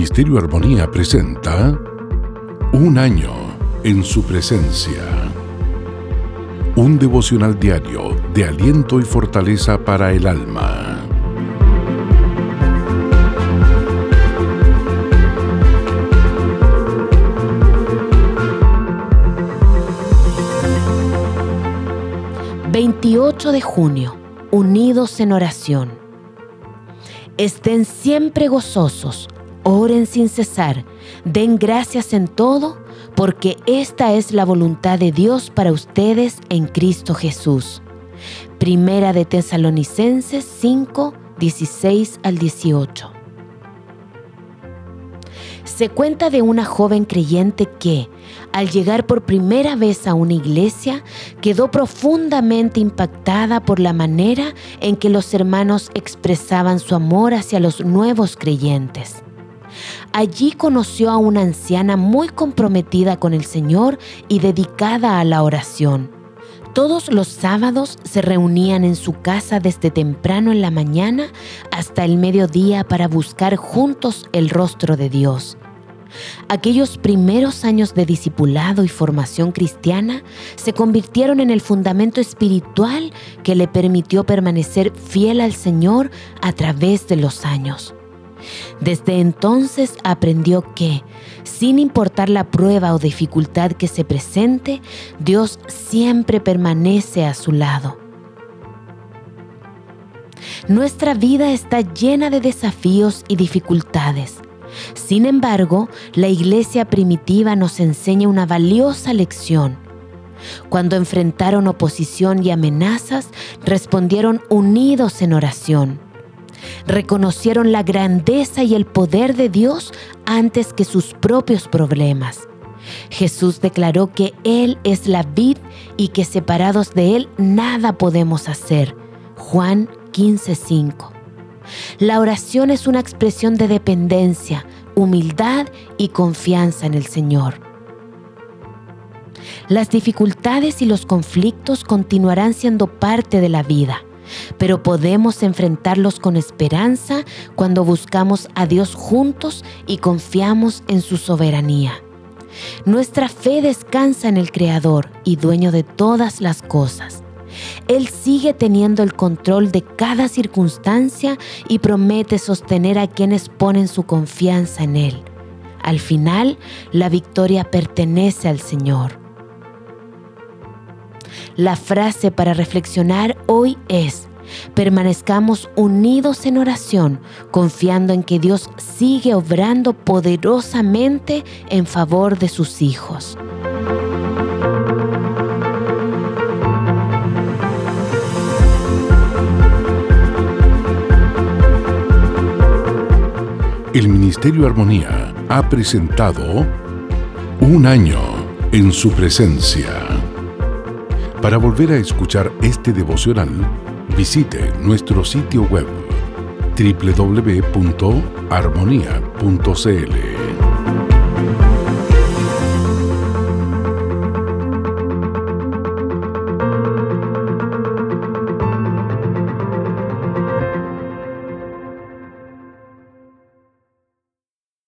Ministerio Armonía presenta Un año en su presencia. Un devocional diario de aliento y fortaleza para el alma. ...28 de junio... unidos en oración. Estén siempre gozosos, oren sin cesar, den gracias en todo, porque esta es la voluntad de Dios para ustedes en Cristo Jesús. Primera de Tesalonicenses 5, 16 al 18. Se cuenta de una joven creyente que, al llegar por primera vez a una iglesia, quedó profundamente impactada por la manera en que los hermanos expresaban su amor hacia los nuevos creyentes. Allí conoció a una anciana muy comprometida con el Señor y dedicada a la oración. Todos los sábados se reunían en su casa desde temprano en la mañana hasta el mediodía para buscar juntos el rostro de Dios. Aquellos primeros años de discipulado y formación cristiana se convirtieron en el fundamento espiritual que le permitió permanecer fiel al Señor a través de los años. Desde entonces aprendió que, sin importar la prueba o dificultad que se presente, Dios siempre permanece a su lado. Nuestra vida está llena de desafíos y dificultades. Sin embargo, la iglesia primitiva nos enseña una valiosa lección. Cuando enfrentaron oposición y amenazas, respondieron unidos en oración. Reconocieron la grandeza y el poder de Dios antes que sus propios problemas. Jesús declaró que Él es la vid y que separados de Él nada podemos hacer. Juan 15:5. La oración es una expresión de dependencia, humildad y confianza en el Señor. Las dificultades y los conflictos continuarán siendo parte de la vida, pero podemos enfrentarlos con esperanza cuando buscamos a Dios juntos y confiamos en su soberanía. Nuestra fe descansa en el Creador y dueño de todas las cosas. Él sigue teniendo el control de cada circunstancia y promete sostener a quienes ponen su confianza en Él. Al final, la victoria pertenece al Señor. La frase para reflexionar hoy es: permanezcamos unidos en oración, confiando en que Dios sigue obrando poderosamente en favor de sus hijos. El Ministerio Armonía ha presentado Un año en su presencia. Para volver a escuchar este devocional, visite nuestro sitio web www.armonia.cl.